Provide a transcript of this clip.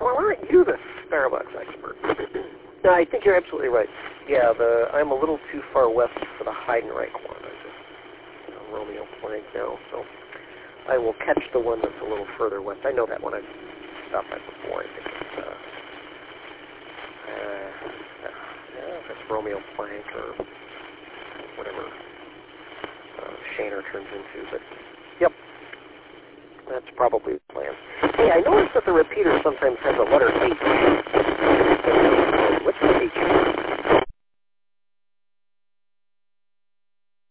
Well, aren't you the Starbucks expert? No, I think you're absolutely right. Yeah, I'm a little too far west for the Heidenreich one. I just Romeo Plank now, so I will catch the one that's a little further west. I know that one. I've stopped by before. I think it's Romeo Plank or whatever Shaner turns into. But yep, that's probably the plan. Hey, I noticed that the repeater sometimes has a letter H.